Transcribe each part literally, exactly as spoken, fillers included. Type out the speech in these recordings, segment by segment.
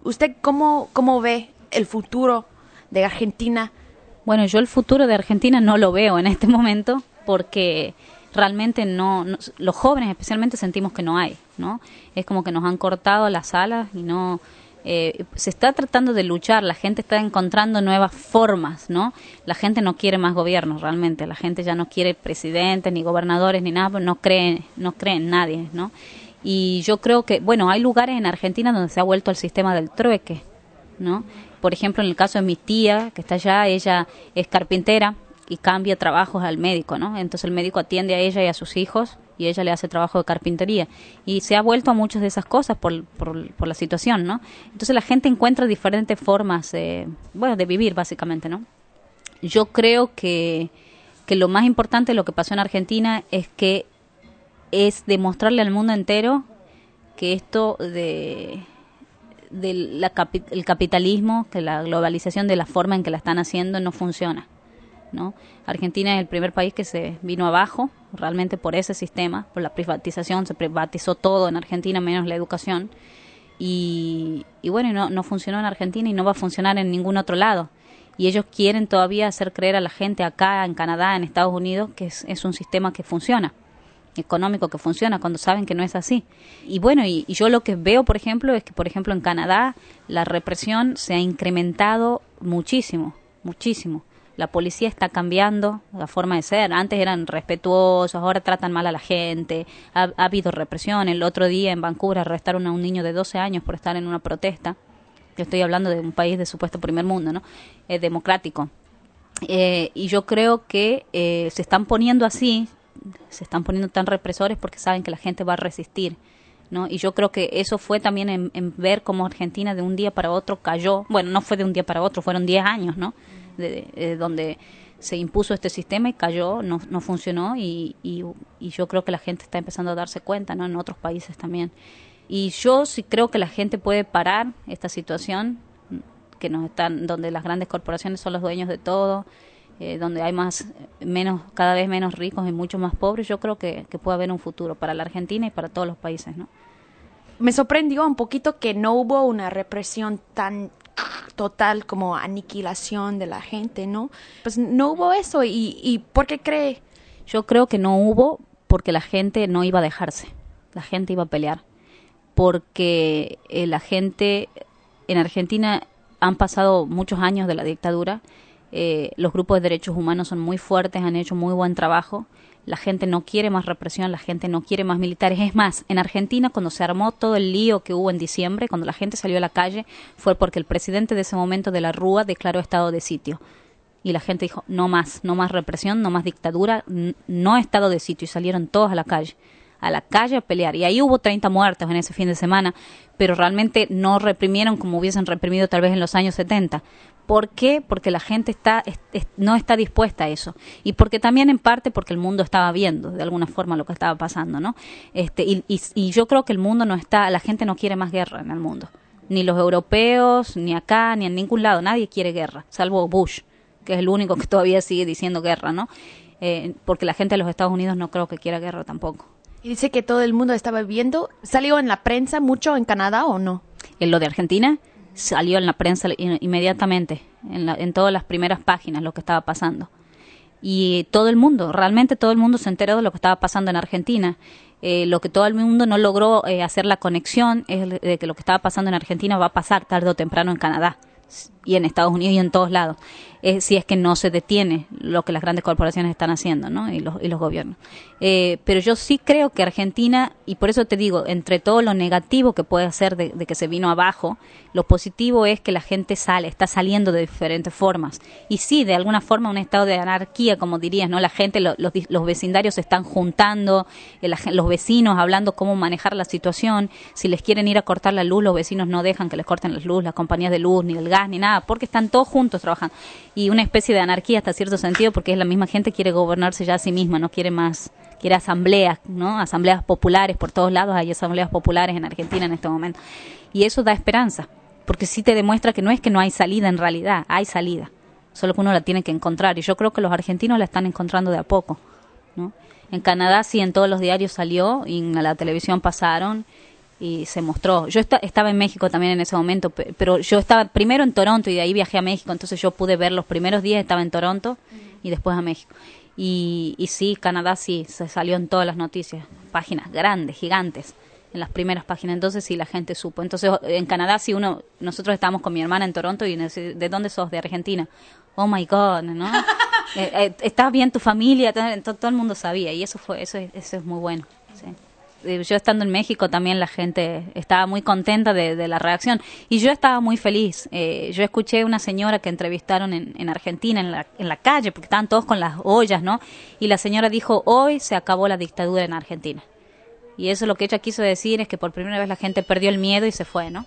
¿Usted cómo, cómo ve el futuro de Argentina? Bueno, yo el futuro de Argentina no lo veo en este momento porque realmente no, no los jóvenes especialmente sentimos que no hay, ¿no? Es como que nos han cortado las alas y no eh, se está tratando de luchar, la gente está encontrando nuevas formas, ¿no? La gente no quiere más gobiernos realmente, la gente ya no quiere presidentes ni gobernadores ni nada, no cree, no cree en nadie, ¿no? Y yo creo que, bueno, hay lugares en Argentina donde se ha vuelto al sistema del trueque, ¿no? Por ejemplo, en el caso de mi tía, que está allá, ella es carpintera y cambia trabajos al médico, ¿no? Entonces el médico atiende a ella y a sus hijos y ella le hace trabajo de carpintería. Y se ha vuelto a muchas de esas cosas por, por, por la situación, ¿no? Entonces la gente encuentra diferentes formas, eh, bueno, de vivir básicamente, ¿no? Yo creo que, que lo más importante de lo que pasó en Argentina es que es demostrarle al mundo entero que esto de... del la capi, el capitalismo, que la globalización de la forma en que la están haciendo no funciona, ¿no? Argentina es el primer país que se vino abajo realmente por ese sistema, por la privatización, se privatizó todo en Argentina menos la educación y, y bueno, no, no funcionó en Argentina y no va a funcionar en ningún otro lado y ellos quieren todavía hacer creer a la gente acá, en Canadá, en Estados Unidos que es, es un sistema que funciona, económico que funciona, cuando saben que no es así. Y bueno, y, y yo lo que veo, por ejemplo, es que, por ejemplo, en Canadá la represión se ha incrementado muchísimo, muchísimo. La policía está cambiando la forma de ser. Antes eran respetuosos, ahora tratan mal a la gente. Ha, ha habido represión. El otro día en Vancouver arrestaron a un niño de doce años por estar en una protesta. Yo estoy hablando de un país de supuesto primer mundo, ¿no? Eh, democrático. Eh, y yo creo que eh, se están poniendo así, se están poniendo tan represores porque saben que la gente va a resistir, ¿no? Y yo creo que eso fue también en, en ver cómo Argentina de un día para otro cayó. Bueno, no fue de un día para otro, fueron diez años, ¿no? De, de, de donde se impuso este sistema y cayó, no, no funcionó y, y, y yo creo que la gente está empezando a darse cuenta, ¿no? En otros países también. Y yo sí creo que la gente puede parar esta situación que nos están, donde las grandes corporaciones son los dueños de todo, eh, donde hay más, menos, cada vez menos ricos y mucho más pobres. Yo creo que, que puede haber un futuro para la Argentina y para todos los países, ¿no? Me sorprendió un poquito que no hubo una represión tan total como aniquilación de la gente, ¿no? Pues no hubo eso. ¿Y, y por qué cree? Yo creo que no hubo porque la gente no iba a dejarse, la gente iba a pelear, porque eh, la gente en Argentina han pasado muchos años de la dictadura, eh, los grupos de derechos humanos son muy fuertes, han hecho muy buen trabajo, la gente no quiere más represión, la gente no quiere más militares. Es más, en Argentina cuando se armó todo el lío que hubo en diciembre, cuando la gente salió a la calle, fue porque el presidente de ese momento de la Rúa declaró estado de sitio. Y la gente dijo, no más, no más represión, no más dictadura, no estado de sitio. Y salieron todos a la calle, a la calle a pelear. Y ahí hubo treinta muertos en ese fin de semana, pero realmente no reprimieron como hubiesen reprimido tal vez en los años setenta. ¿Por qué? Porque la gente está es, es, no está dispuesta a eso. Y porque también en parte porque el mundo estaba viendo de alguna forma lo que estaba pasando, ¿no? Este, y, y, y yo creo que el mundo no está, la gente no quiere más guerra en el mundo. Ni los europeos, ni acá, ni en ningún lado. Nadie quiere guerra, salvo Bush, que es el único que todavía sigue diciendo guerra, ¿no? Eh, porque la gente de los Estados Unidos no creo que quiera guerra tampoco. Y dice que todo el mundo estaba viendo. ¿Salió en la prensa mucho en Canadá o no? En lo de Argentina salió en la prensa inmediatamente, en, la, en todas las primeras páginas lo que estaba pasando. Y todo el mundo, realmente todo el mundo se enteró de lo que estaba pasando en Argentina. Eh, lo que todo el mundo no logró eh, hacer la conexión es de que lo que estaba pasando en Argentina va a pasar tarde o temprano en Canadá y en Estados Unidos y en todos lados, eh, si es que no se detiene lo que las grandes corporaciones están haciendo, ¿no? y, los, y los gobiernos. Eh, pero yo sí creo que Argentina, y por eso te digo, entre todo lo negativo que puede ser de, de que se vino abajo, lo positivo es que la gente sale, está saliendo de diferentes formas. Y sí, de alguna forma un estado de anarquía, como dirías, ¿no? La gente, lo, los, los vecindarios se están juntando, la, los vecinos hablando cómo manejar la situación. Si les quieren ir a cortar la luz, los vecinos no dejan que les corten la luz, las compañías de luz, ni el gas, ni nada, porque están todos juntos trabajando. Y una especie de anarquía hasta cierto sentido, porque es la misma gente quiere gobernarse ya a sí misma, no quiere más, quiere asambleas, ¿no? Asambleas populares por todos lados, hay asambleas populares en Argentina en este momento. Y eso da esperanza, porque sí te demuestra que no es que no hay salida en realidad, hay salida, solo que uno la tiene que encontrar, y yo creo que los argentinos la están encontrando de a poco, ¿no? En Canadá sí, en todos los diarios salió, y en la televisión pasaron, y se mostró. Yo esta, estaba en México también en ese momento, pe- pero yo estaba primero en Toronto y de ahí viajé a México, entonces yo pude ver los primeros días, estaba en Toronto y después a México. Y, y sí, Canadá sí, se salió en todas las noticias, páginas grandes, gigantes, en las primeras páginas, entonces sí la gente supo. Entonces en Canadá sí uno, nosotros estábamos con mi hermana en Toronto y nos dice, ¿de dónde sos? De Argentina. Oh my God, ¿no? eh, eh, ¿Está bien tu familia? Todo, todo el mundo sabía y eso fue, eso, es- eso es muy bueno, sí. Eh, Yo estando en México también la gente estaba muy contenta de, de la reacción y yo estaba muy feliz. Eh, yo escuché una señora que entrevistaron en, en Argentina, en la, en la calle, porque estaban todos con las ollas, ¿no? Y la señora dijo, hoy se acabó la dictadura en Argentina. Y eso lo que ella quiso decir es que por primera vez la gente perdió el miedo y se fue, ¿no?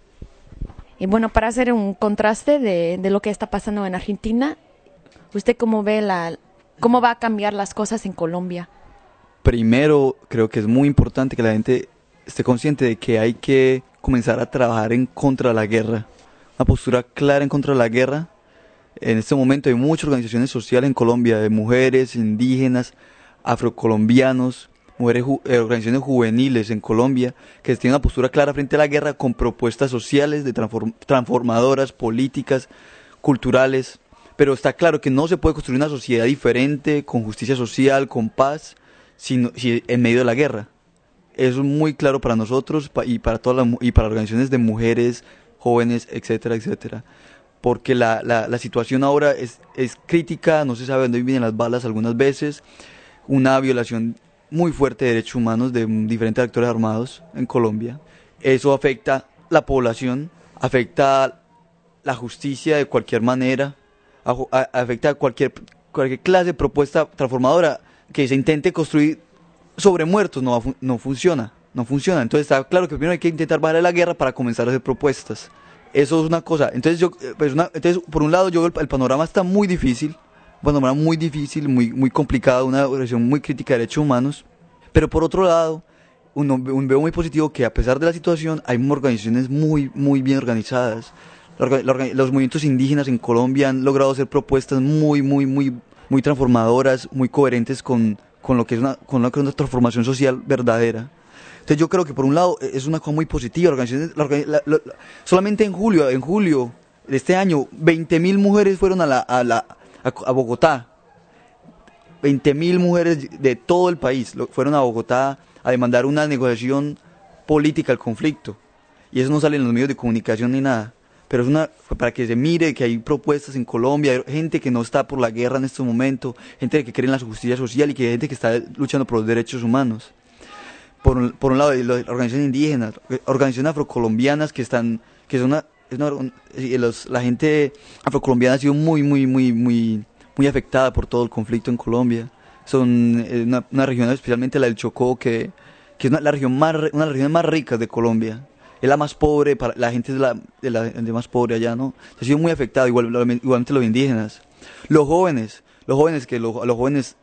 Y bueno, para hacer un contraste de, de lo que está pasando en Argentina, ¿usted cómo ve la, cómo va a cambiar las cosas en Colombia? Primero, creo que es muy importante que la gente esté consciente de que hay que comenzar a trabajar en contra de la guerra. Una postura clara en contra de la guerra. En este momento hay muchas organizaciones sociales en Colombia, de mujeres, indígenas, afrocolombianos, mujeres, ju- eh, organizaciones juveniles en Colombia, que tienen una postura clara frente a la guerra con propuestas sociales, de transform- transformadoras, políticas, culturales. Pero está claro que no se puede construir una sociedad diferente, con justicia social, con paz, sino, si en medio de la guerra. Eso es muy claro para nosotros pa- y para todas las mu- y para organizaciones de mujeres, jóvenes, etcétera, etcétera. Porque la, la, la situación ahora es, es crítica, no se sabe dónde vienen las balas algunas veces, una violación muy fuerte de derechos humanos de mm, diferentes actores armados en Colombia. Eso afecta la población, afecta la justicia de cualquier manera, a- a- afecta a cualquier, cualquier clase de propuesta transformadora que se intente construir sobre muertos, no, va a fu- no funciona, no funciona. Entonces está claro que primero hay que intentar bajar la guerra para comenzar a hacer propuestas. Eso es una cosa. Entonces yo, eh, pues una- entonces por un lado yo veo el, el panorama está muy difícil, un panorama muy difícil, muy, muy complicado, una relación muy crítica de derechos humanos. Pero por otro lado, uno, un- veo muy positivo que a pesar de la situación hay organizaciones muy, muy bien organizadas. La orga- la orga- los movimientos indígenas en Colombia han logrado hacer propuestas muy, muy, muy, muy transformadoras, muy coherentes con, con lo que es una, con lo que es una transformación social verdadera. Entonces yo creo que por un lado eh, es una cosa muy positiva. Organizaciones, la organi- la- la- la- solamente en julio, en julio de este año, veinte mil mujeres fueron a, la, a, la, a, a Bogotá. veinte mil mujeres de todo el país lo- fueron a Bogotá a demandar una negociación política al conflicto. Y eso no sale en los medios de comunicación ni nada. Pero es una para que se mire que hay propuestas en Colombia, hay gente que no está por la guerra en este momento, gente que cree en la justicia social y que hay gente que está luchando por los derechos humanos. Por un, por un lado, hay las organizaciones indígenas, organizaciones afrocolombianas que están, que son una, es una- y los- la gente afrocolombiana ha sido muy, muy, muy, muy, muy afectada por todo el conflicto en Colombia. Son eh, una, una región, especialmente la del Chocó, que, que es una, la región más, re- una de las regiones más ricas de Colombia. Es la más pobre, para, la gente es la, de la de más pobre allá, ¿no? Ha sido muy afectada, igual, igualmente los indígenas. Los jóvenes, los jóvenes que los, los jóvenes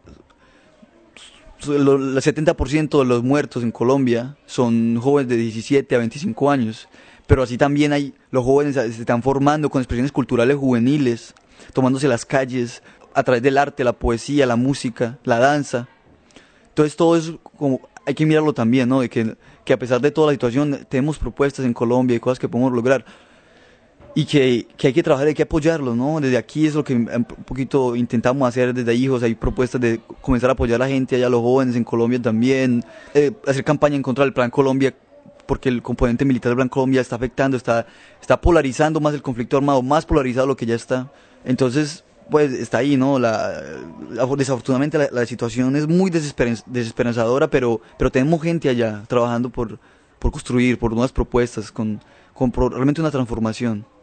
lo- el setenta por ciento de los muertos en Colombia son jóvenes de diecisiete a veinticinco años, pero así también hay los jóvenes se están formando con expresiones culturales juveniles, tomándose las calles a través del arte, la poesía, la música, la danza. Entonces todo eso como hay que mirarlo también, ¿no? De que, que a pesar de toda la situación tenemos propuestas en Colombia y cosas que podemos lograr. Y que, que hay que trabajar, hay que apoyarlos, ¿no? Desde aquí es lo que un poquito intentamos hacer desde hijos, hay propuestas de comenzar a apoyar a la gente, allá a los jóvenes en Colombia también, eh, hacer campaña en contra del Plan Colombia, porque el componente militar del Plan Colombia está afectando, está, está polarizando más el conflicto armado, más polarizado lo que ya está. Entonces, pues está ahí, ¿no? La, la- desafortunadamente la, la situación es muy desesperan- desesperanzadora, pero, pero tenemos gente allá trabajando por, por construir, por nuevas propuestas, con, con pro- realmente una transformación.